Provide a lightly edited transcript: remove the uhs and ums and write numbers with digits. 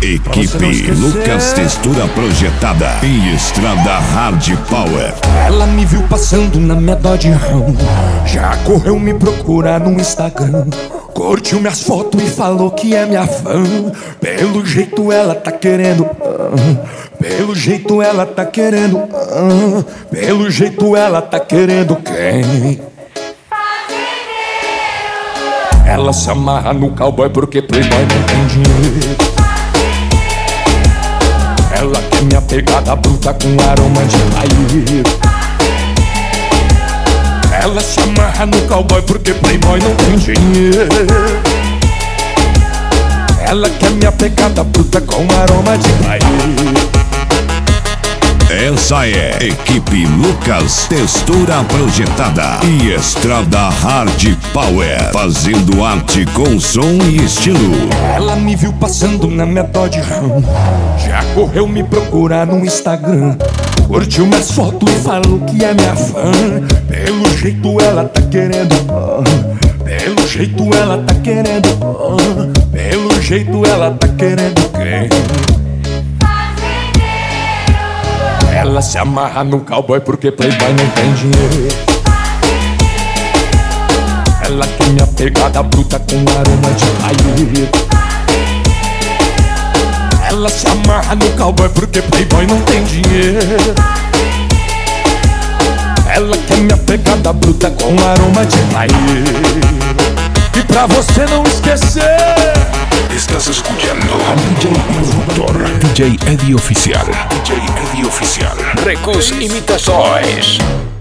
Equipe Lucas Textura Projetada e Estrada Hard Power. Ela me viu passando na minha Dodge Ram, já correu me procurar no Instagram, curtiu minhas fotos e falou que é minha fã. Pelo jeito ela tá querendo, pelo jeito ela tá querendo, pelo jeito ela tá querendo quem? Ela se amarra no cowboy porque playboy não tem dinheiro. Ela quer minha pegada bruta com aroma de paieiro. Ela se amarra no cowboy porque playboy não tem dinheiro. Ela quer minha pegada bruta com aroma de paieiro. Essa é Equipe Lucas Textura Projetada e Estrada Hard Power, fazendo arte com som e estilo. Ela me viu passando na minha Dodge Ram, já correu me procurar no Instagram, curtiu minhas fotos e falou que é minha fã. Pelo jeito ela tá querendo, pelo jeito ela tá querendo, pelo jeito ela tá querendo quem? Ela se amarra no cowboy porque playboy não tem dinheiro. Ela quer minha pegada bruta com aroma de paieiro. Ela se amarra no cowboy porque playboy não tem dinheiro. Ela quer minha pegada bruta com aroma de paieiro. E pra você não esquecer, estás escuchando a DJ Productor, DJ Eddie Oficial, DJ Eddie Oficial. Recus Imitações.